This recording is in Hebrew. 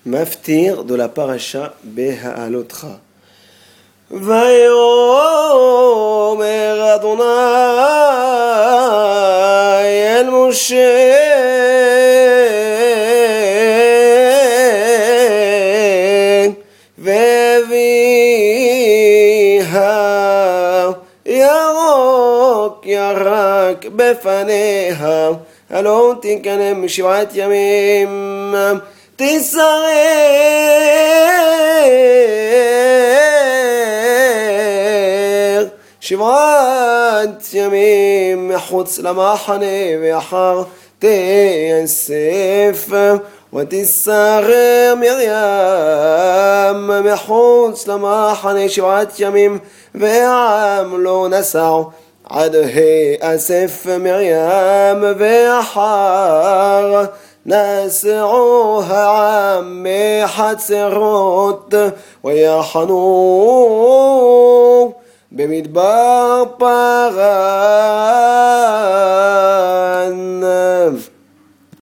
Maftir de la paracha Beha'alotcha. Vayomer Adonai el Moshe veviha yarok yarak befaneha הלא תקנם שבעת ימים תישאר שבעת ימים מחוץ למחנה ואחר תאסף ותישאר מרים מחוץ למחנה שבעת ימים והעם לא נסע עד האסף מרים ואחר נסעו העם מחצרות ויחנו במדבר פרן